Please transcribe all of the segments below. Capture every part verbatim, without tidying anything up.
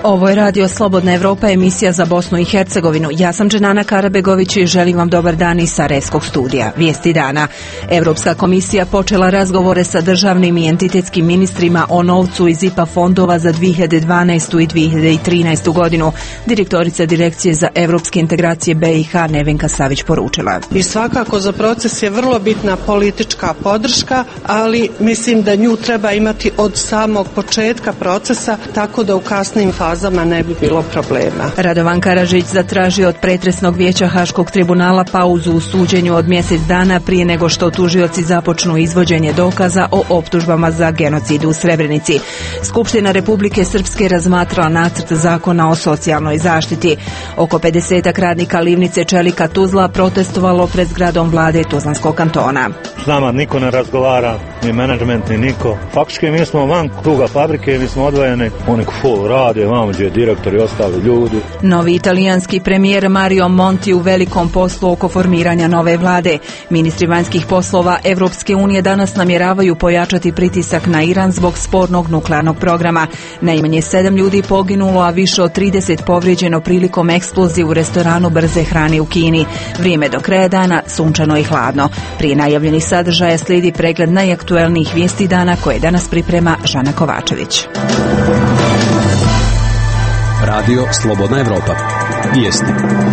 Ovo je Radio Slobodna Evropa, emisija za Bosnu i Hercegovinu. Ja sam Dženana Karabegović i želim vam dobar dan iz Sarajevskog studija. Vijesti dana. Evropska komisija počela razgovore sa državnim i entitetskim ministrima o novcu iz I P A fondova za dvije hiljade dvanaestu i dvije hiljade trinaestu godinu. Direktorica Direkcije za evropske integracije B i H Nevenka Savić poručila. I svakako za proces je vrlo bitna politička podrška, ali mislim da nju treba imati od samog početka procesa, tako da u kasnim fazama ne bi bilo problema. Radovan Karadžić zatražio od pretresnog vijeća Haškog tribunala pauzu u suđenju od mjesec dana prije nego što tužioci započnu izvođenje dokaza o optužbama za genocid u Srebrenici. Skupština Republike Srpske razmatrala nacrt zakona o socijalnoj zaštiti. Oko pedesetak radnika livnice Čelika Tuzla protestovalo pred zgradom vlade Tuzlanskog kantona. S nama niko ne razgovara, ni menadžment, ni niko. Faktički mi smo van kruga fabrike, mi smo odvojeni, oni full rade, vamo gdje je direktor i ostali ljudi. Novi italijanski premijer Mario Monti u velikom poslu oko formiranja nove vlade. Ministri vanjskih poslova Evropske unije danas namjeravaju pojačati pritisak na Iran zbog spornog nuklearnog programa. Najmanje sedam ljudi poginulo, a više od trideset povrijeđeno prilikom eksplozije u restoranu brze hrane u Kini. Vrijeme do kraja dana sunčano i hladno. Prije najavljenih sadržaja slijedi pregled najaktuelnijih vijesti dana koje danas priprema Žana Kovačević. Radio Slobodna Evropa. Vijesti.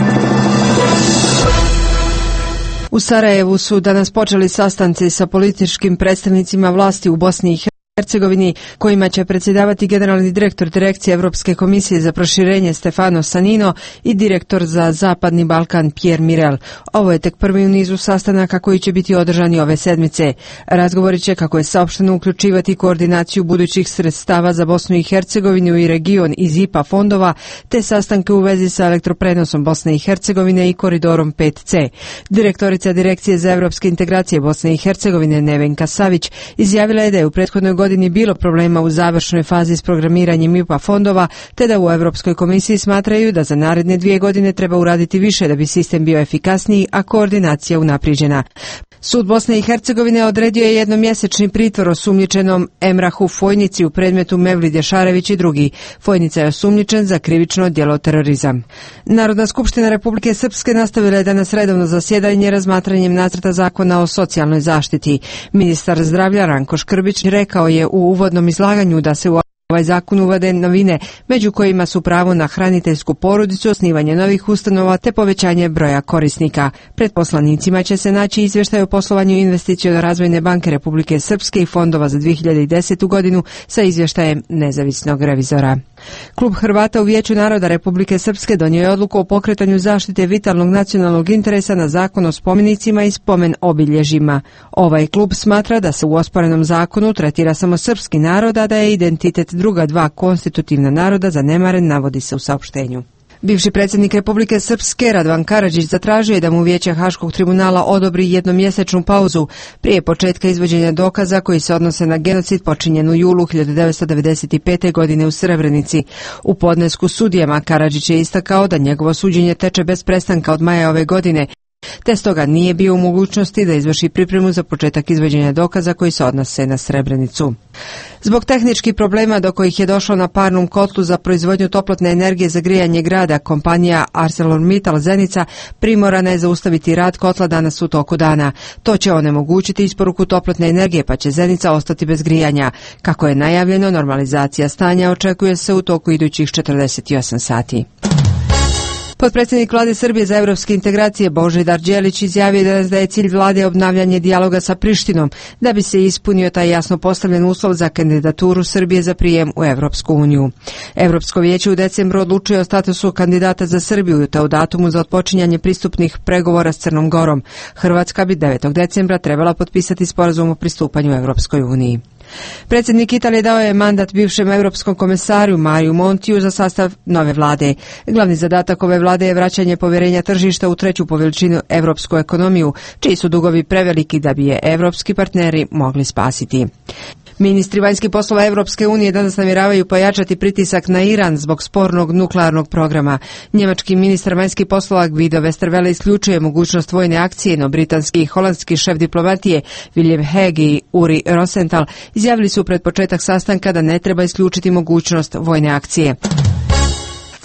U Sarajevu su danas počeli sastanci sa političkim predstavnicima vlasti u Bosni i Hercegovini, kojima će predsjedavati generalni direktor Direkcije Evropske komisije za proširenje Stefano Sanino i direktor za Zapadni Balkan Pierre Mirel. Ovo je tek prvi u nizu sastanaka koji će biti održani ove sedmice. Razgovori će, kako je saopšteno, uključivati koordinaciju budućih sredstava za Bosnu i Hercegovinu i region iz I P A fondova, te sastanke u vezi sa elektroprenosom Bosne i Hercegovine i koridorom pet C. Direktorica Direkcije za evropske integracije Bosne i Hercegovine Nevenka Savić izjavila je da je u prethodnoj godini godini bilo problema u završnoj fazi s programiranjem I P A fondova, te da u Europskoj komisiji smatraju da za naredne dvije godine treba uraditi više da bi sistem bio efikasniji, a koordinacija unaprijeđena. Sud Bosne i Hercegovine odredio je jednomjesečni pritvor osumnjičenom Emrahu Fojnici u predmetu Mevlid Ješarević i drugi. Fojnica je osumnjičen za krivično djelo terorizam. Narodna skupština Republike Srpske nastavila je danas redovno zasjedanje razmatranjem nacrta zakona o socijalnoj zaštiti. Ministar zdravlja Ranko Škrbić rekao je u uvodnom izlaganju da se u ovaj zakon uvode novine, među kojima su pravo na hraniteljsku porodicu, osnivanje novih ustanova te povećanje broja korisnika. Pred poslanicima će se naći izvještaj o poslovanju Investiciono-razvojne banke Republike Srpske i fondova za dvije hiljade desetu godinu sa izvještajem nezavisnog revizora. Klub Hrvata u Vijeću naroda Republike Srpske donio je odluku o pokretanju zaštite vitalnog nacionalnog interesa na zakon o spomenicima i spomen obilježjima. Ovaj klub smatra da se u osporenom zakonu tretira samo srpski narod, a da je identitet druga dva konstitutivna naroda zanemaren, navodi se u saopštenju. Bivši predsjednik Republike Srpske Radovan Karadžić zatražio je da mu vijeće Haškog tribunala odobri jednomjesečnu pauzu prije početka izvođenja dokaza koji se odnose na genocid počinjen u julu hiljadu devetsto devedeset pete. godine u Srebrenici. U podnesku sudijama Karadžić je istakao da njegovo suđenje teče bez prestanka od maja ove godine, te stoga nije bio u mogućnosti da izvrši pripremu za početak izvođenja dokaza koji se odnose na Srebrenicu. Zbog tehničkih problema do kojih je došlo na parnom kotlu za proizvodnju toplotne energije za grijanje grada, kompanija ArcelorMittal Zenica primorana je zaustaviti rad kotla danas u toku dana. To će onemogućiti isporuku toplotne energije, pa će Zenica ostati bez grijanja. Kako je najavljeno, normalizacija stanja očekuje se u toku idućih četrdeset osam sati. Potpredsjednik vlade Srbije za evropske integracije Božidar Đelić izjavio danas da je cilj vlade obnavljanje dijaloga sa Prištinom, da bi se ispunio taj jasno postavljen uslov za kandidaturu Srbije za prijem u Evropsku uniju. Evropsko vijeće u decembru odlučuje o statusu kandidata za Srbiju, te o datumu za otpočinjanje pristupnih pregovora s Crnom Gorom. Hrvatska bi devetog decembra trebala potpisati sporazum o pristupanju Evropskoj uniji. Predsjednik Italije dao je mandat bivšem europskom komesaru Mariju Montiju za sastav nove vlade. Glavni zadatak ove vlade je vraćanje povjerenja tržišta u treću po veličinu europsku ekonomiju, čiji su dugovi preveliki da bi je europski partneri mogli spasiti. Ministri vanjskih poslova Evropske unije danas namjeravaju pojačati pritisak na Iran zbog spornog nuklearnog programa. Njemački ministar vanjskih poslova Guido Westerwelle isključuje mogućnost vojne akcije, no britanski i holandski šef diplomatije William Hague i Uri Rosenthal izjavili su pred početak sastanka da ne treba isključiti mogućnost vojne akcije.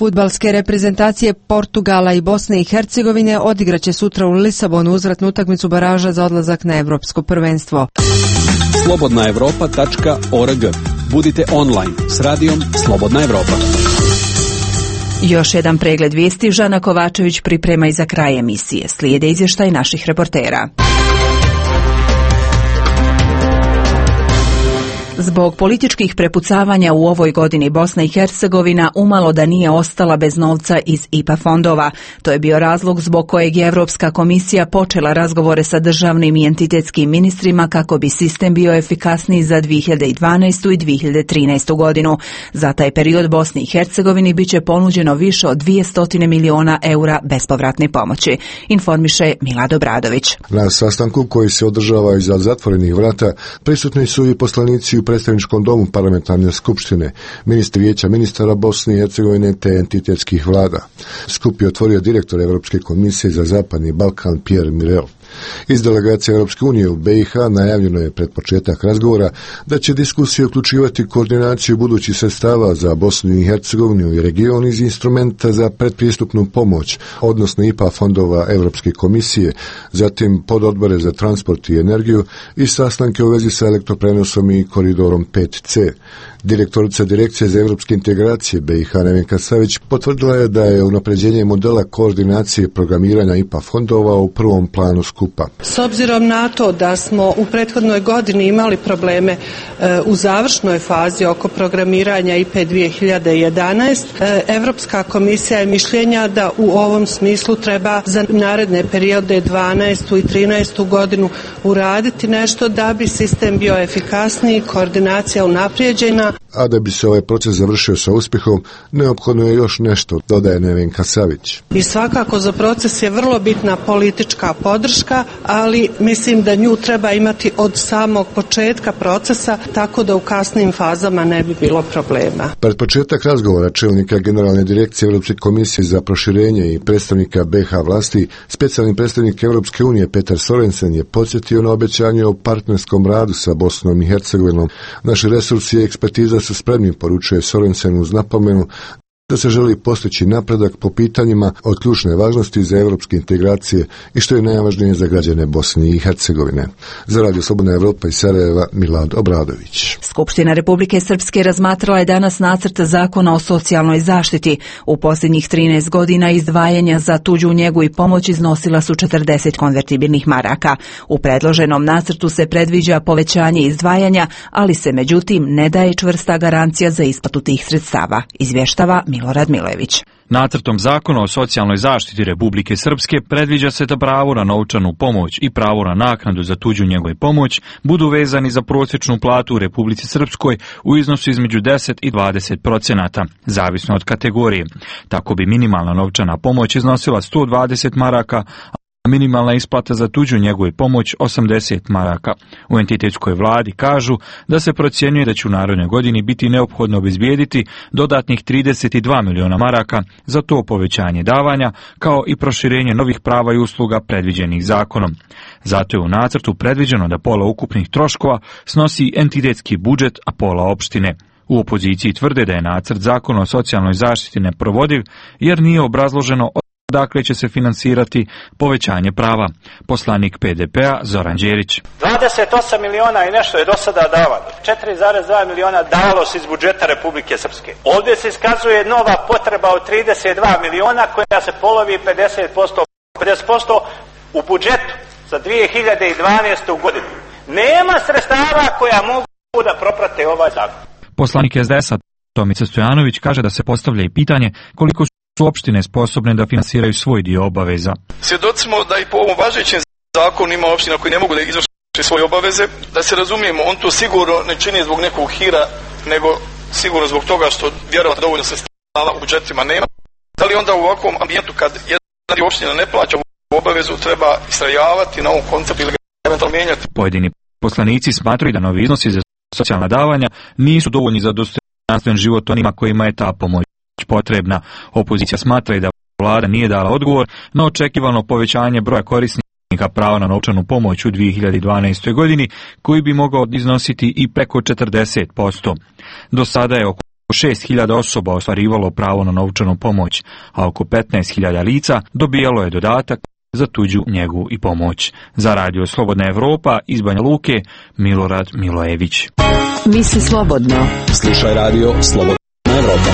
Fudbalske reprezentacije Portugala i Bosne i Hercegovine odigraće sutra u Lisabonu uzvratnu utakmicu baraža za odlazak na evropsko prvenstvo. slobodna evropa tačka org. Budite online s radijom Slobodna Evropa. Još jedan pregled vijesti Žana Kovačević priprema i za kraj emisije. Slijede izvještaj naših reportera. Zbog političkih prepucavanja u ovoj godini Bosna i Hercegovina umalo da nije ostala bez novca iz I P A fondova. To je bio razlog zbog kojeg je Europska komisija počela razgovore sa državnim i entitetskim ministrima kako bi sistem bio efikasniji za dvije hiljade dvanaestu. i dvije hiljade trinaestu. godinu. Za taj period Bosni i Hercegovini biće ponuđeno više od dvjesto miliona eura bespovratne pomoći, informiše Milad Obradović. Na sastanku koji se održava iza zatvorenih vrata prisutni su i poslanici u predstavničkom domu parlamentarne skupštine, ministri vijeća ministara Bosne i Hercegovine te entitetskih vlada. Skup je otvorio direktor Europske komisije za Zapadni Balkan Pierre Mirel. Iz delegacije Europske unije u B i H najavljeno je pred početak razgovora da će diskusije uključivati koordinaciju budućih sredstava za Bosnu i Hercegovinu i region iz instrumenta za predpristupnu pomoć, odnosno I P A fondova Europske komisije, zatim pododbore za transport i energiju i sastanke u vezi sa elektroprenosom i koridorom pet C. Direktorica Direkcije za europske integracije B i H Nevenka Savić potvrdila je da je unapređenje modela koordinacije programiranja I P A fondova u prvom planu skupa. S obzirom na to da smo u prethodnoj godini imali probleme e, u završnoj fazi oko programiranja I P A dvije hiljade jedanaest, e, Europska komisija je mišljenja da u ovom smislu treba za naredne periode dvanaestu i trinaestu godinu uraditi nešto da bi sistem bio efikasniji, koordinacija unaprijeđena. A da bi se ovaj proces završio sa uspjehom, neophodno je još nešto, dodaje Nevenka Savić. I svakako za proces je vrlo bitna politička podrška, ali mislim da nju treba imati od samog početka procesa, tako da u kasnim fazama ne bi bilo problema. Pred početak razgovora čelnika Generalne direkcije Europske komisije za proširenje i predstavnika B i H vlasti, specijalni predstavnik Europske unije Petar Sorensen je podsjetio na obećanje o partnerskom radu sa Bosnom i Hercegovinom. Naši resursi i ekspertiza su spremni, poručuje Sorensen uz napomenu da se želi postići napredak po pitanjima od ključne važnosti za europske integracije i što je najvažnije za građane Bosne i Hercegovine. Za Radio Slobodna Evropa iz Sarajeva, Milad Obradović. Skupština Republike Srpske razmatrala je danas nacrt zakona o socijalnoj zaštiti. U posljednjih trinaest godina izdvajanja za tuđu njegu i pomoć iznosila su četrdeset konvertibilnih maraka. U predloženom nacrtu se predviđa povećanje izdvajanja, ali se međutim ne daje čvrsta garancija za isplatu tih sredstava, izvještava Milorad Milojević. Nacrtom zakona o socijalnoj zaštiti Republike Srpske predviđa se da pravo na novčanu pomoć i pravo na naknadu za tuđu njegu i pomoć budu vezani za prosječnu platu u Republici Srpskoj u iznosu između deset i dvadeset procenata, zavisno od kategorije. Tako bi minimalna novčana pomoć iznosila sto dvadeset maraka, a minimalna isplata za tuđu njegu i pomoć osamdeset maraka. U entitetskoj vladi kažu da se procjenjuje da će u narednoj godini biti neophodno obezbijediti dodatnih trideset dva miliona maraka za to povećanje davanja, kao i proširenje novih prava i usluga predviđenih zakonom. Zato je u nacrtu predviđeno da pola ukupnih troškova snosi entitetski budžet, a pola opštine. U opoziciji tvrde da je nacrt zakona o socijalnoj zaštiti neprovodiv jer nije obrazloženo odakle će se finansirati povećanje prava. Poslanik P D P-a Zoran Đerić. dvadeset osam miliona i nešto je do sada davano. četiri zarez dva miliona dalo se iz budžeta Republike Srpske. Ovdje se iskazuje nova potreba od trideset dva miliona koja se polovi pedeset posto. pedeset posto u budžetu za dvije hiljade dvanaestu. godinu. Nema sredstava koja mogu da proprate ovaj zakon. Poslanik S D S-a Tomica Stojanović kaže da se postavlja i pitanje koliko su opštine sposobne da finansiraju svoj dio obaveza. Svjedoci smo da i po ovom važećem zakonu ima opština koji ne mogu da izvrše svoje obaveze. Da se razumijemo, on to sigurno ne čini zbog nekog hira, nego sigurno zbog toga što vjerovatno dovoljno sredstava u budžetima nema. Da li onda u ovakvom ambijentu kad jedna dio opština ne plaća u obavezu treba istrajavati na ovom konceptu ili ga eventualno mijenjati? Pojedini poslanici smatraju da novi iznosi za socijalna davanja nisu dovoljni za dostojanstven život onima kojima je ta pomoć potrebna. Opozicija smatra da vlada nije dala odgovor na očekivano povećanje broja korisnika prava na novčanu pomoć u dvije hiljade dvanaestoj. godini, koji bi mogao iznositi i preko četrdeset posto. Do sada je oko šest hiljada osoba ostvarivalo pravo na novčanu pomoć, a oko petnaest hiljada lica dobijalo je dodatak za tuđu njegu i pomoć. Za Radio Slobodna Evropa iz Banja Luke, Milorad Milojević. Misli slobodno. Slušaj Radio Slobodna Evropa.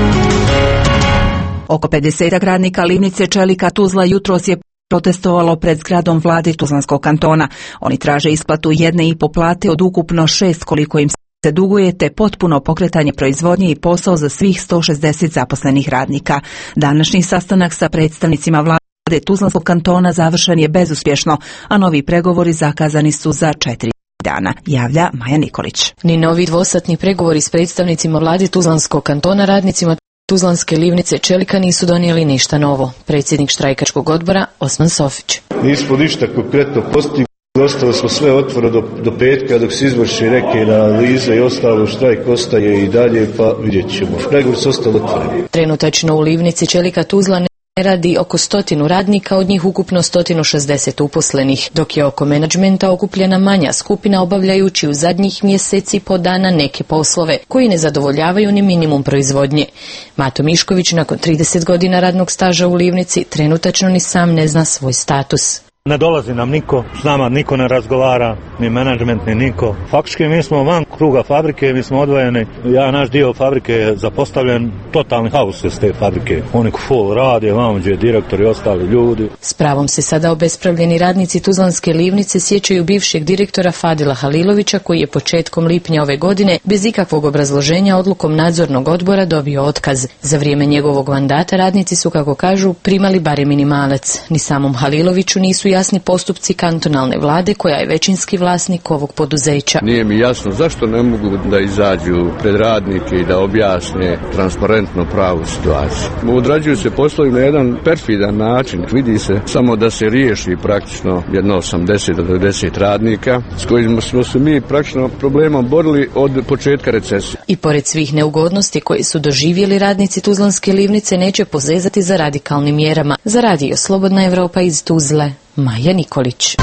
Oko pedeset radnika livnice čelika Tuzla jutros je protestovalo pred zgradom vlade Tuzlanskog kantona. Oni traže isplatu jedne i po plate od ukupno šest koliko im se duguje, te potpuno pokretanje proizvodnje i posao za svih sto šezdeset zaposlenih radnika. Današnji sastanak sa predstavnicima vlade Tuzlanskog kantona završen je bezuspješno, a novi pregovori zakazani su za četiri dana, javlja Maja Nikolić. Ni novi dvosatni pregovori s predstavnicima vlade Tuzlanskog kantona radnicima Tuzlanske livnice čelika nisu donijeli ništa novo. Predsjednik štrajkačkog odbora Osman Sofić. Nismo ništa konkretno postigli, ostalo smo sve otvoro do, do petka dok se izvrši neke analize i ostalo, štrajk ostaje i dalje, pa vidjet ćemo. Pregovori su ostali otvoreni. Trenutačno u livnici čelika Tuzla ne radi oko stotinu radnika, od njih ukupno sto šezdeset uposlenih, dok je oko menadžmenta okupljena manja skupina obavljajući u zadnjih mjeseci po dana neke poslove koji ne zadovoljavaju ni minimum proizvodnje. Mato Mišković nakon trideset godina radnog staža u livnici trenutačno ni sam ne zna svoj status. Ne dolazi nam niko, s nama niko ne razgovara, ni menadžment, ni niko. Faktički mi smo van kruga fabrike, mi smo odvojeni. Ja, naš dio fabrike je zapostavljen, totalni haos je s te fabrike. Oni full rade, vamo gdje je direktor i ostali ljudi. S pravom se sada obespravljeni radnici Tuzlanske livnice sjećaju bivšeg direktora Fadila Halilovića, koji je početkom lipnja ove godine bez ikakvog obrazloženja odlukom nadzornog odbora dobio otkaz. Za vrijeme njegovog mandata radnici su, kako kažu, primali barem minimalac. Ni samom Haliloviću nisu jasni postupci kantonalne vlade, koja je većinski vlasnik ovog poduzeća. Nije mi jasno zašto ne mogu da izađu pred radnike i da objasne transparentno pravu situaciju. Odrađuju se poslovi na jedan perfidan način. Vidi se samo da se riješi praktično jedno osamdeset do devedeset radnika s kojima smo se mi praktično problemom borili od početka recesije. I pored svih neugodnosti koje su doživjeli radnici Tuzlanske livnice neće posezati za radikalnim mjerama. Za Radio Slobodna Evropa iz Tuzle, Maja Nikolić.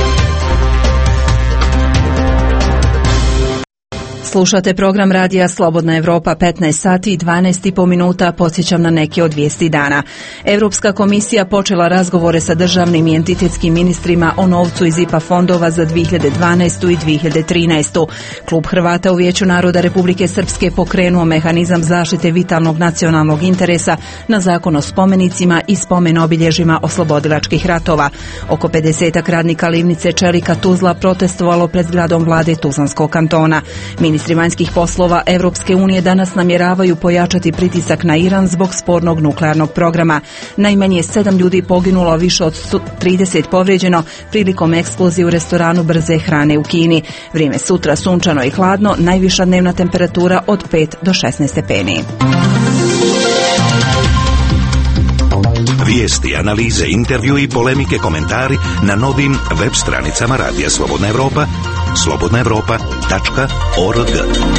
Slušate program Radija Slobodna Evropa, petnaest sati i dvanaest i po minuta, podsjećam na neke od vijesti dana. Europska komisija počela razgovore sa državnim i entitetskim ministrima o novcu iz I P A fondova za dvije hiljade dvanaestu i dvije hiljade trinaestu. Klub Hrvata u Vijeću naroda Republike Srpske pokrenuo mehanizam zaštite vitalnog nacionalnog interesa na Zakon o spomenicima i spomen obilježjima oslobodilačkih ratova. Oko pedesetak radnika livnice čelika Tuzla protestovalo pred zgradom vlade Tuzlanskog kantona. Ministri vanjskih poslova Evropske unije danas namjeravaju pojačati pritisak na Iran zbog spornog nuklearnog programa. Najmanje sedam ljudi poginulo, više od trideset povrijeđeno prilikom eksplozije u restoranu brze hrane u Kini. Vrijeme sutra sunčano i hladno, najviša dnevna temperatura od pet do šesnaest stepeni. Vijesti, analize, intervju i polemike, komentari na novim web stranicama Radija Slobodna Evropa, slobodna evropa tačka org.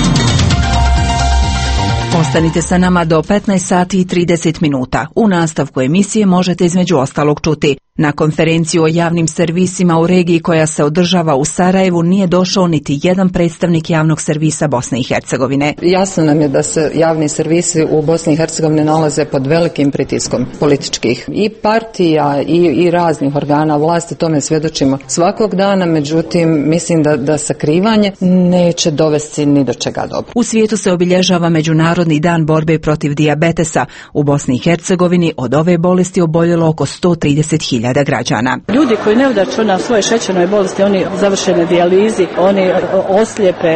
Ostanite sa nama do petnaest sati i trideset minuta. U nastavku emisije možete između ostalog čuti: na konferenciju o javnim servisima u regiji koja se održava u Sarajevu nije došao niti jedan predstavnik javnog servisa Bosne i Hercegovine. Jasno nam je da se javni servisi u Bosni i Hercegovini nalaze pod velikim pritiskom političkih i partija i, i raznih organa vlasti, tome svjedočimo svakog dana, međutim mislim da, da sakrivanje neće dovesti ni do čega dobro. U svijetu se obilježava Međunarodni dan borbe protiv dijabetesa. U Bosni i Hercegovini od ove bolesti oboljelo oko sto trideset hiljada građana. Ljudi koji neudačno na svoje šećernoj bolesti, oni završene dijalizi, oni oslijepe.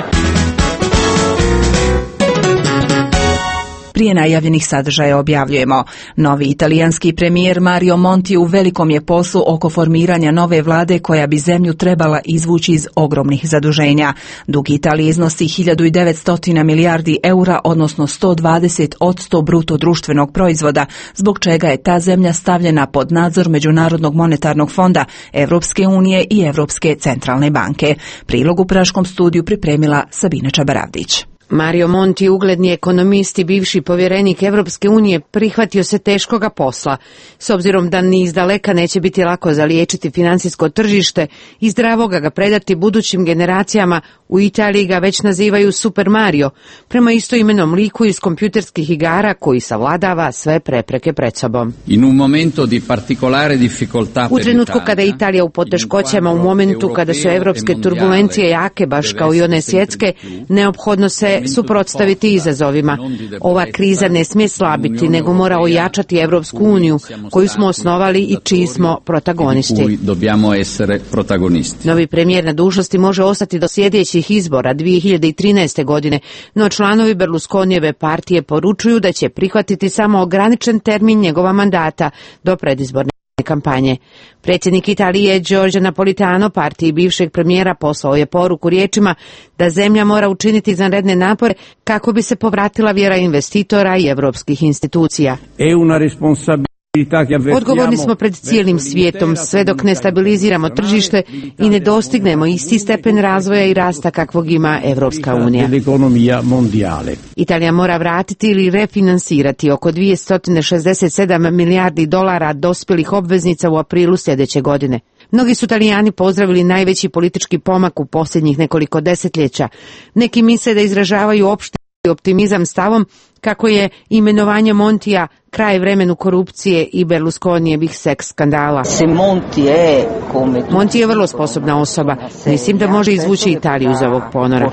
Prije najavljenih sadržaja objavljujemo: novi italijanski premijer Mario Monti u velikom je poslu oko formiranja nove vlade koja bi zemlju trebala izvući iz ogromnih zaduženja. Dug Italije iznosi hiljadu devetsto milijardi eura, odnosno sto dvadeset posto bruto društvenog proizvoda, zbog čega je ta zemlja stavljena pod nadzor Međunarodnog monetarnog fonda, Evropske unije i Evropske centralne banke. Prilog u praškom studiju pripremila Sabina Čabaravdić. Mario Monti, ugledni ekonomist i bivši povjerenik Evropske unije, prihvatio se teškoga posla, s obzirom da ni izdaleka neće biti lako zaliječiti financijsko tržište i zdravoga ga predati budućim generacijama. U Italiji ga već nazivaju Super Mario, prema istoimenom liku iz kompjuterskih igara koji savladava sve prepreke pred sobom. In un momento di particolare difficoltà U trenutku kada je Italija u poteškoćama, u momentu kada su evropske turbulencije jake, baš kao i one svjetske, neophodno se suprotstaviti izazovima. Ova kriza ne smije slabiti, nego mora ojačati Evropsku uniju, koju smo osnovali i čiji smo protagonisti. Novi premijer na dužnosti može ostati do sljedećih izbora dvije hiljade trinaeste. godine, no članovi Berlusconijeve partije poručuju da će prihvatiti samo ograničen termin njegova mandata do predizborne kampanje. Predsjednik Italije Giorgio Napolitano partiji bivšeg premijera poslao je poruku riječima da zemlja mora učiniti izvanredne napore kako bi se povratila vjera investitora i evropskih institucija. Odgovorni smo pred cijelim svijetom sve dok ne stabiliziramo tržište i ne dostignemo isti stepen razvoja i rasta kakvog ima Evropska unija. Italija mora vratiti ili refinansirati oko dvjesto šezdeset sedam milijardi dolara dospjelih obveznica u aprilu sljedeće godine. Mnogi su Italijani pozdravili najveći politički pomak u posljednjih nekoliko desetljeća. Neki misle da izražavaju opšti optimizam stavom kako je imenovanje Montija kraj vremenu korupcije i Berlusconijevih seks skandala. Monti je vrlo sposobna osoba. Mislim da može izvući Italiju iz ovog ponora.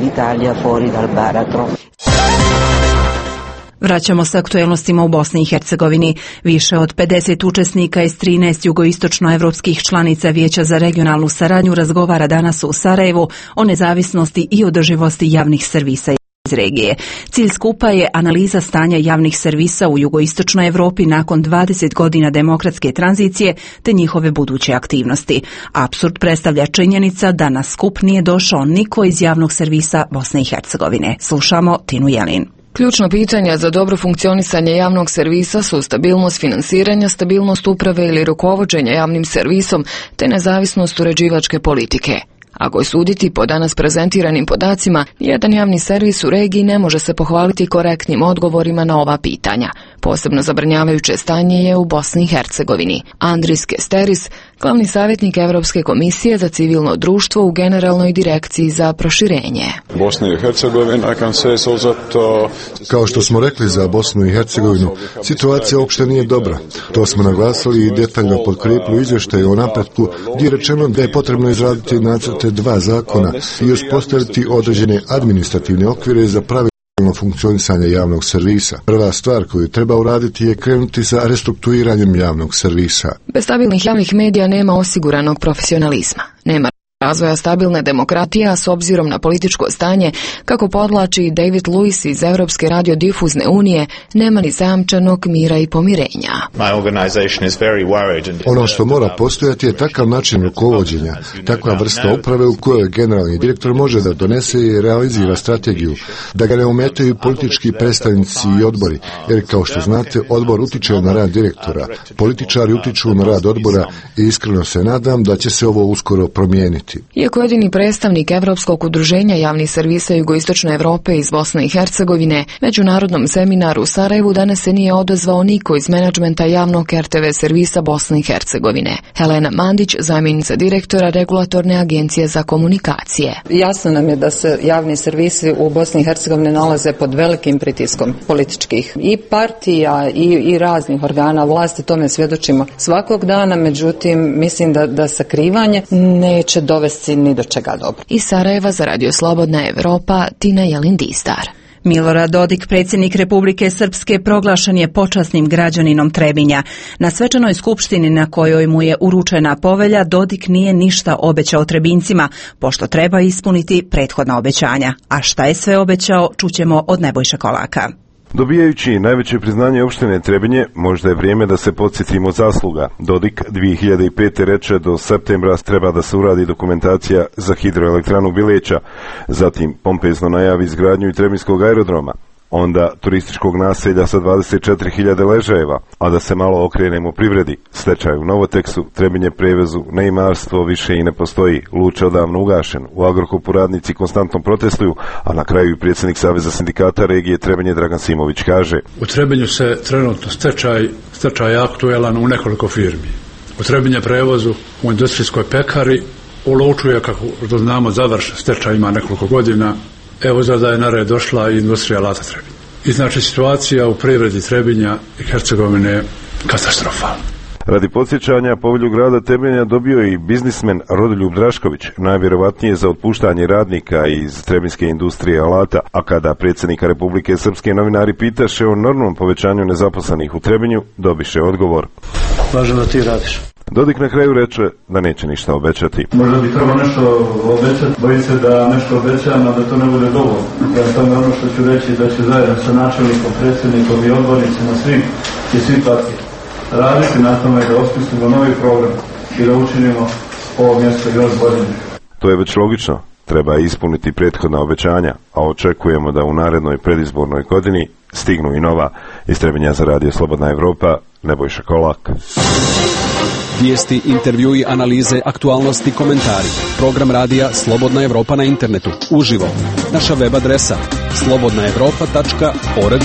Vraćamo se aktuelnostima u Bosni i Hercegovini. Više od pedeset učesnika iz trinaest jugoistočnoevropskih članica Vijeća za regionalnu saradnju razgovara danas u Sarajevu o nezavisnosti i održivosti javnih servisa iz regije. Cilj skupa je analiza stanja javnih servisa u jugoistočnoj Europi nakon dvadeset godina demokratske tranzicije te njihove buduće aktivnosti. Apsurd predstavlja činjenica da na skup nije došao niko iz javnog servisa Bosne i Hercegovine. Slušamo Tinu Jelin. Ključno pitanje za dobro funkcionisanje javnog servisa su stabilnost finansiranja, stabilnost uprave ili rukovođenja javnim servisom te nezavisnost uređivačke politike. Ako je suditi po danas prezentiranim podacima, nijedan javni servis u regiji ne može se pohvaliti korektnim odgovorima na ova pitanja. Posebno zabrinjavajuće stanje je u Bosni i Hercegovini. Andris Kesteris, glavni savjetnik Europske komisije za civilno društvo u Generalnoj direkciji za proširenje. Bosna i Hercegovina kan se zato... Kao što smo rekli za Bosnu i Hercegovinu, situacija uopšte nije dobra. To smo naglasili i detaljno potkrijepili u izvještaju o napretku, gdje je rečeno da je potrebno izraditi nacrte dva zakona i uspostaviti određene administrativne okvire za pravilno funkcionisanje javnog servisa. Prva stvar koju treba uraditi je krenuti sa restrukturiranjem javnog servisa. Bez stabilnih javnih medija nema osiguranog profesionalizma. Nema razvoja stabilne demokratije, a s obzirom na političko stanje, kako podlači David Lewis iz Europske radiodifuzne unije, nema ni zajamčenog mira i pomirenja. Ono što mora postojati je takav način rukovođenja, takva vrsta uprave u kojoj generalni direktor može da donese i realizira strategiju, da ga ne ometaju politički predstavnici i odbori, jer kao što znate, odbor utiče na rad direktora, političari utiču na rad odbora i iskreno se nadam da će se ovo uskoro promijeniti. Iako jedini predstavnik Evropskog udruženja javnih servisa jugoistočne Europe iz Bosne i Hercegovine, međunarodnom seminaru u Sarajevu danas se nije odazvao niko iz menadžmenta javnog er te ve servisa Bosne i Hercegovine. Helena Mandić, zamjenica direktora Regulatorne agencije za komunikacije. Jasno nam je da se javni servisi u Bosni i Hercegovini nalaze pod velikim pritiskom političkih i partija i, i raznih organa vlasti, tome svjedočimo svakog dana, međutim mislim da, da sakrivanje neće dovesti ni do čega dobro. Iz Sarajeva za Radio Slobodna Evropa, Tina Jelin-Distar. Milorad Dodik, predsjednik Republike Srpske, proglašen je počasnim građaninom Trebinja. Na svečanoj skupštini na kojoj mu je uručena povelja, Dodik nije ništa obećao Trebincima, pošto treba ispuniti prethodna obećanja. A šta je sve obećao, čućemo od Nebojše Kolaka. Dobijajući najveće priznanje opštine Trebinje, možda je vrijeme da se podsjetimo zasluga. Dodik dvije hiljade pete. reče do septembra treba da se uradi dokumentacija za hidroelektranu Bileća, zatim pompezno najavi izgradnju i Trebinskog aerodroma. onda turističkog naselja sa dvadeset četiri hiljade ležajeva, a da se malo okrenemo privredi, stečaju u Novoteksu, Trebinje prevezu, neimarstvo više i ne postoji, Luč odavno ugašen, u Agrokopu radnici konstantno protestuju, a na kraju i predsjednik Saveza sindikata regije Trebinje Dragan Simović kaže: U Trebinju se trenutno stečaj, stečaj je aktuelan u nekoliko firmi. U Trebinje prevozu, u industrijskoj pekari, u Luču je, kako znamo, završen stečaj, ima nekoliko godina. Evo zada je na red došla i industrija Lata Trebinje. I znači situacija u privredi Trebinja i Hercegovine je katastrofalna. Radi podsjećanja, povelju grada Trebinja dobio je i biznismen Rodoljub Drašković, najvjerovatnije za otpuštanje radnika iz trebinjske industrije alata, a kada predsjednika Republike Srpske novinari pitaše o normalnom povećanju nezaposlenih u Trebinju, dobiše odgovor: Važno da ti radiš. Dodik na kraju reče da neće ništa obećati. Možda bi trebalo nešto obećati, boji se da nešto obećam, a da to ne bude dovoljno. Ja sam ono što ću reći da će zajedno sa načelnikom, predsjednikom i odbornicima svim i svim partijama raditi na tome da osmislimo novi program i da učinimo ovo mjesto još boljim. To je već logično. Treba ispuniti prethodna obećanja, a očekujemo da u narednoj predizbornoj godini stignu i nova. Iz Trebinja za Radio Slobodna Evropa, Nebojša Kolak. Vijesti, intervjui, analize, aktualnosti, komentari. Program radija Slobodna Evropa na internetu. Uživo. Naša web adresa slobodna evropa tačka org.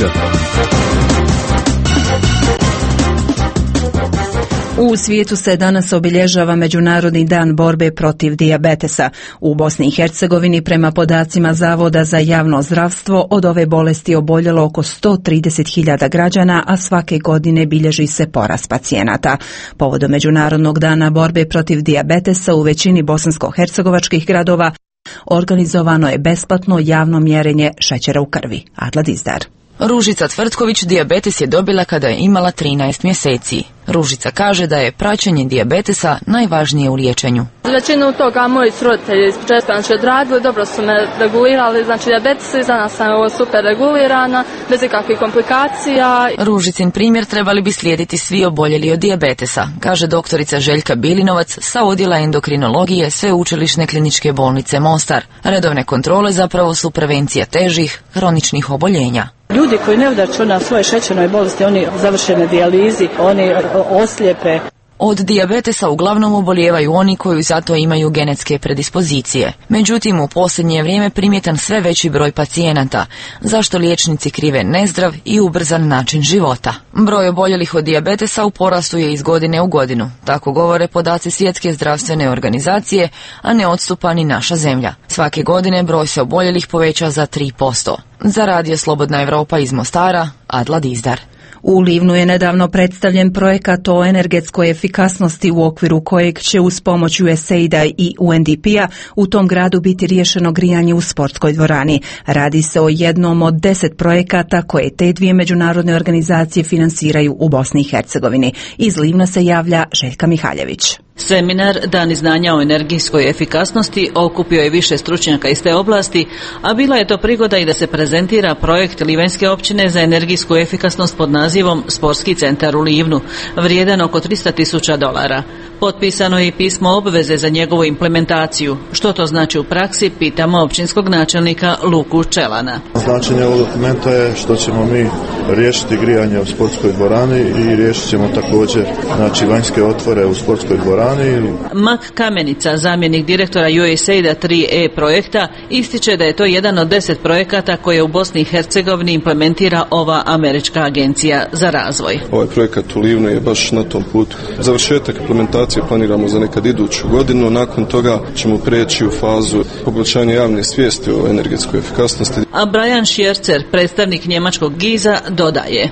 U svijetu se danas obilježava Međunarodni dan borbe protiv dijabetesa. U Bosni i Hercegovini prema podacima Zavoda za javno zdravstvo od ove bolesti oboljelo oko sto trideset hiljada građana, a svake godine bilježi se porast pacijenata. Povodom Međunarodnog dana borbe protiv dijabetesa u većini bosansko-hercegovačkih gradova organizovano je besplatno javno mjerenje šećera u krvi. Adla Dizdar. Ružica Tvrtković dijabetes je dobila kada je imala trinaest mjeseci. Ružica kaže da je praćenje dijabetesa najvažnije u liječenju. Većinu toga moji su roditelji iz početka znači odradili, dobro su me regulirali, znači dijabetes i za nas sam ovo super regulirana, bez ikakvih komplikacija. Ružicin primjer trebali bi slijediti svi oboljeli od dijabetesa, kaže doktorica Željka Bilinovac sa odjela endokrinologije Sveučilišne kliničke bolnice Mostar. Redovne kontrole zapravo su prevencija težih, kroničnih oboljenja. Ljudi koji ne udaču na svoje šećernoj bolesti, oni završene dijalizi, oni oslijepe. Od dijabetesa uglavnom obolijevaju oni koji zato imaju genetske predispozicije. Međutim, u posljednje vrijeme primjetan sve veći broj pacijenata, zašto liječnici krive nezdrav i ubrzan način života. Broj oboljelih od dijabetesa u porastu je iz godine u godinu. Tako govore podaci Svjetske zdravstvene organizacije, a ne odstupa ni naša zemlja. Svake godine broj se oboljelih poveća za tri posto. Za Radio Slobodna Evropa iz Mostara, Adla Dizdar. U Livnu je nedavno predstavljen projekat o energetskoj efikasnosti u okviru kojeg će uz pomoć U S A I D-a i U N D P-a u tom gradu biti riješeno grijanje u sportskoj dvorani. Radi se o jednom od deset projekata koje te dvije međunarodne organizacije finansiraju u Bosni i Hercegovini. Iz Livna se javlja Željka Mihaljević. Seminar Dani znanja o energijskoj efikasnosti okupio je više stručnjaka iz te oblasti, a bila je to prigoda i da se prezentira projekt Livanjske općine za energijsku efikasnost pod nazivom Sportski centar u Livnu, vrijedan oko tristo tisuća dolara. Potpisano je i pismo obveze za njegovu implementaciju. Što to znači u praksi, pitamo općinskog načelnika Luku Čelana. Značenje ovog dokumenta je što ćemo mi riješiti grijanje u sportskoj dvorani i riješit ćemo također znači vanjske otvore u sportskoj dvorani. Mak Kamenica, zamjenik direktora U S A I D-a tri E projekta, ističe da je to jedan od deset projekata koje u Bosni i Hercegovini implementira ova američka agencija za razvoj. Ovaj projekat u Livnu je baš na tom putu. Završetak implementacije planiramo za nekad iduću godinu, nakon toga ćemo preći u fazu poboljšanja javne svijesti o energetskoj efikasnosti. A Brian Scherzer, predstavnik njemačkog giza, dodaje.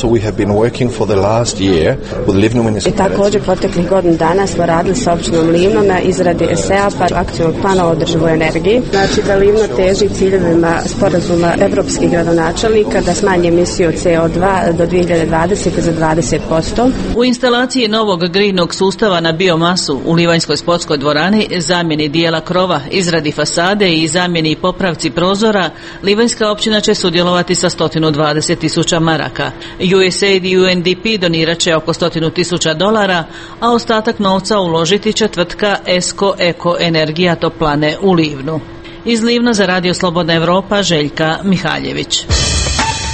I također proteklih godinu dana smo radili s općinom Livno na izradi S E A-pa, akcijnog plana o održivoj energiji. Znači da Livno teži ciljevima sporazuma evropskih gradonačelnika da smanji emisiju C O dva do dvije hiljade dvadesete za dvadeset posto. U instalaciji novog grijnog sustava na biomasu u Livanjskoj sportskoj dvorani, zamjeni dijela krova, izradi fasade i zamjeni i popravci prozora, Livanjska općina će sudjelovati sa sto dvadeset tisuća maraka. U S A I D i U N D P donirat će oko sto tisuća dolara, a ostatak novca uložiti će tvrtka Esko Eko Energija Toplane u Livnu. Iz Livna za Radio Slobodna Evropa, Željka Mihaljević.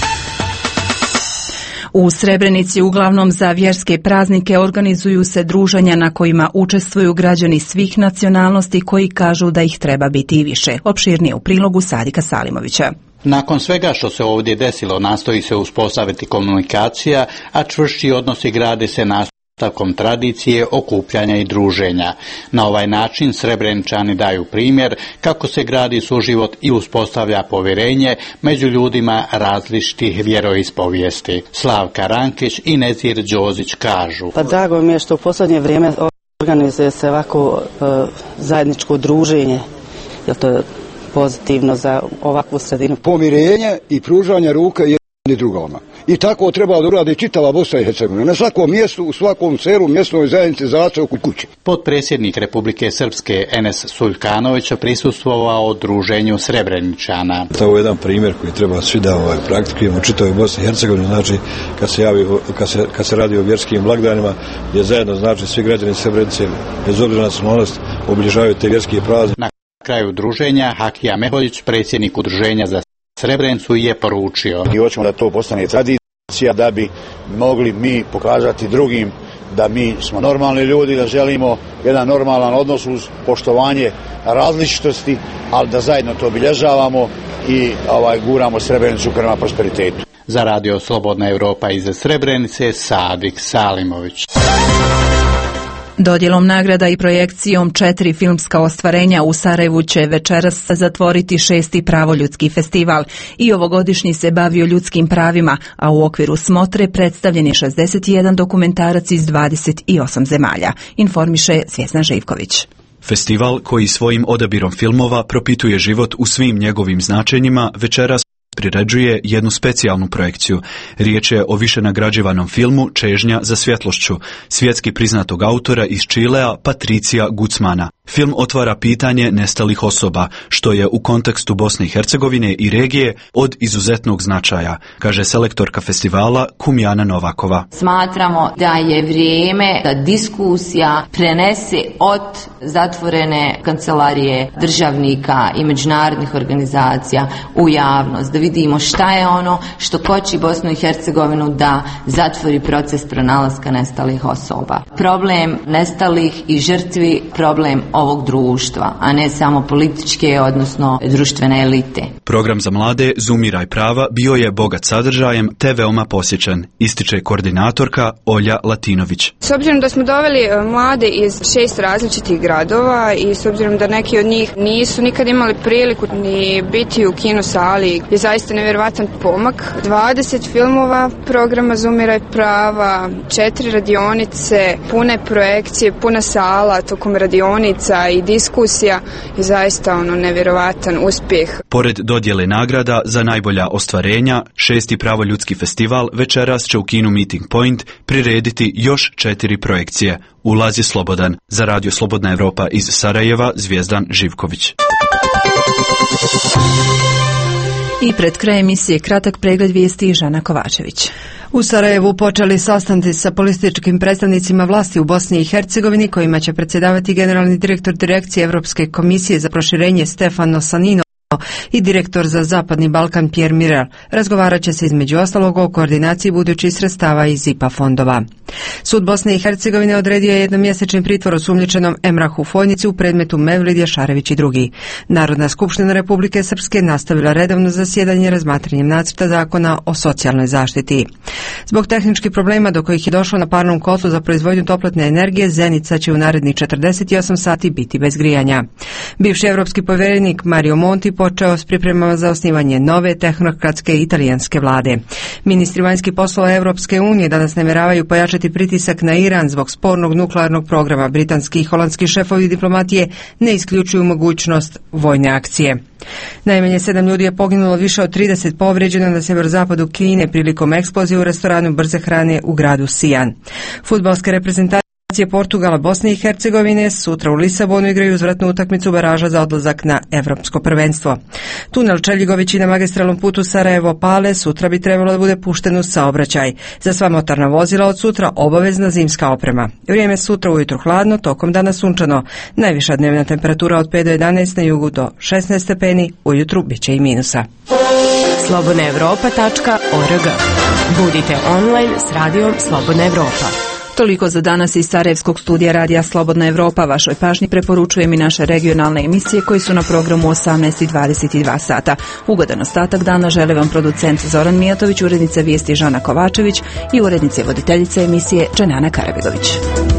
U Srebrenici uglavnom za vjerske praznike organizuju se druženja na kojima učestvuju građani svih nacionalnosti koji kažu da ih treba biti i više. Opširnije u prilogu Sadika Salimovića. Nakon svega što se ovdje desilo, nastoji se uspostaviti komunikacija, a čvršći odnosi grade se nastavkom tradicije, okupljanja i druženja. Na ovaj način Srebreničani daju primjer kako se gradi suživot i uspostavlja povjerenje među ljudima različitih vjeroispovijesti. Slavka Rankić i Nezir Đozić kažu: Pa drago mi je što u posljednje vrijeme organizuje se ovako e, zajedničko druženje, jer to je pozitivno za ovakvu sredinu. Pomirenje i pružanje ruke jedni drugama. I tako treba da uradi čitava Bosna i Hercegovina. Na svakom mjestu, u svakom selu, mjesnoj zajednici, zaseoku i kući. Potpredsjednik Republike Srpske Enes Suljkanović prisustvovao druženju Srebreničana. To je jedan primjer koji treba svi da ovaj, praktikujemo u čitavoj Bosni i Hercegovini. Znači, kad se, javi, kad, se, kad se radi o vjerskim blagdanima, gdje zajedno znači svi građani Srebrenice, bez obzira na nacionalnost, obilježavaju te vjerske praznike. Na kraju druženja Hakija Meholjić, predsjednik udruženja za Srebrenicu, je poručio: I hoćemo da to postane tradicija, da bi mogli mi pokazati drugim da mi smo normalni ljudi, da želimo jedan normalan odnos uz poštovanje različitosti, ali da zajedno to obilježavamo i ovaj, guramo Srebrenicu prema prosperitetu. Za radio Slobodna Europa iz Srebrenice, Sadik Salimović. Dodjelom nagrada i projekcijom četiri filmska ostvarenja u Sarajevu će večeras zatvoriti šesti pravoljudski festival. I ovogodišnji se bavio ljudskim pravima, a u okviru smotre predstavljen je šezdeset jedan dokumentarac iz dvadeset osam zemalja, informiše Svjesna Živković. Festival koji svojim odabirom filmova propituje život u svim njegovim značenjima večeras priređuje jednu specijalnu projekciju. Riječ je o više nagrađivanom filmu Čežnja za svjetlošću, svjetski priznatog autora iz Čilea Patricija Gucmana. Film otvara pitanje nestalih osoba, što je u kontekstu Bosne i Hercegovine i regije od izuzetnog značaja, kaže selektorka festivala Kumjana Novakova. Smatramo da je vrijeme da diskusija prenese od zatvorene kancelarije državnika i međunarodnih organizacija u javnost, da vidimo šta je ono što koči Bosnu i Hercegovinu da zatvori proces pronalaska nestalih osoba. Problem nestalih i žrtvi problem ovog društva, a ne samo političke, odnosno društvene elite. Program za mlade Zumiraj prava bio je bogat sadržajem te veoma posjećen, ističe koordinatorka Olja Latinović. S obzirom da smo doveli mlade iz šest različitih gradova i s obzirom da neki od njih nisu nikad imali priliku ni biti u kino sali, je zaista nevjerovatan pomak. dvadeset filmova programa Zumiraj prava, četiri radionice, pune projekcije, puna sala tokom radionica i diskusija je zaista ono nevjerovatan uspjeh. Pored dodjele nagrada za najbolja ostvarenja, šesti pravoljudski festival večeras će u kinu Meeting Point prirediti još četiri projekcije. Ulaz je slobodan. Za radio Slobodna Europa iz Sarajeva, Zvijezdan Živković. I pred kraj emisije kratak pregled vijesti Žana Kovačević. U Sarajevu počeli sastanci sa političkim predstavnicima vlasti u Bosni i Hercegovini kojima će predsjedavati generalni direktor Direkcije Europske komisije za proširenje Stefano Sanino i direktor za Zapadni Balkan Pierre Mirer. Razgovarat će se između ostalog o koordinaciji budućih sredstava iz I P A fondova. Sud Bosne i Hercegovine odredio je jednomjesečni pritvor osumnjičenom Emrahu Fojnici u predmetu Mevlid Jašarević i drugi. Narodna skupština Republike Srpske nastavila redovno zasjedanje razmatranjem nacrta zakona o socijalnoj zaštiti. Zbog tehničkih problema do kojih je došlo na parnom kotlu za proizvodnju toplotne energije, Zenica će u narednih četrdeset osam sati biti bez grijanja. Bivši evropski povjerenik Mario Monti počeo s pripremama za osnivanje nove tehnokratske italijanske vlade. Ministri vanjskih poslova Europske unije danas namjeravaju pojačati pritisak na Iran zbog spornog nuklearnog programa. Britanski i holandski šefovi diplomatije ne isključuju mogućnost vojne akcije. Najmanje sedam ljudi je poginulo, više od trideset povrijeđeno na sjeverozapadu Kine prilikom eksplozije u restoranu brze hrane u gradu Sijan. Fudbalske reprezentacije Portugala, Bosne i Hercegovine sutra u Lisabonu igraju uzvratnu utakmicu baraža za odlazak na evropsko prvenstvo. Tunel Čeljigovići na magistralnom putu Sarajevo-Pale sutra bi trebalo da bude pušten u saobraćaj. Za sva motorna vozila od sutra obavezna zimska oprema. Vrijeme sutra ujutru hladno, tokom dana sunčano. Najviša dnevna temperatura od pet do jedanaest, na jugu do šesnaest stepeni, ujutru bit će i minusa. slobodna evropa tačka org. Budite online s radijom Slobodna Evropa. Toliko za danas iz Sarajevskog studija radija Slobodna Evropa. Vašoj pažnji preporučujem i naše regionalne emisije koji su na programu osamnaest i dvadeset dva sata. Ugodan ostatak dana žele vam producent Zoran Mijatović, urednica vijesti Žana Kovačević i urednica i voditeljica emisije Dženana Karabilović.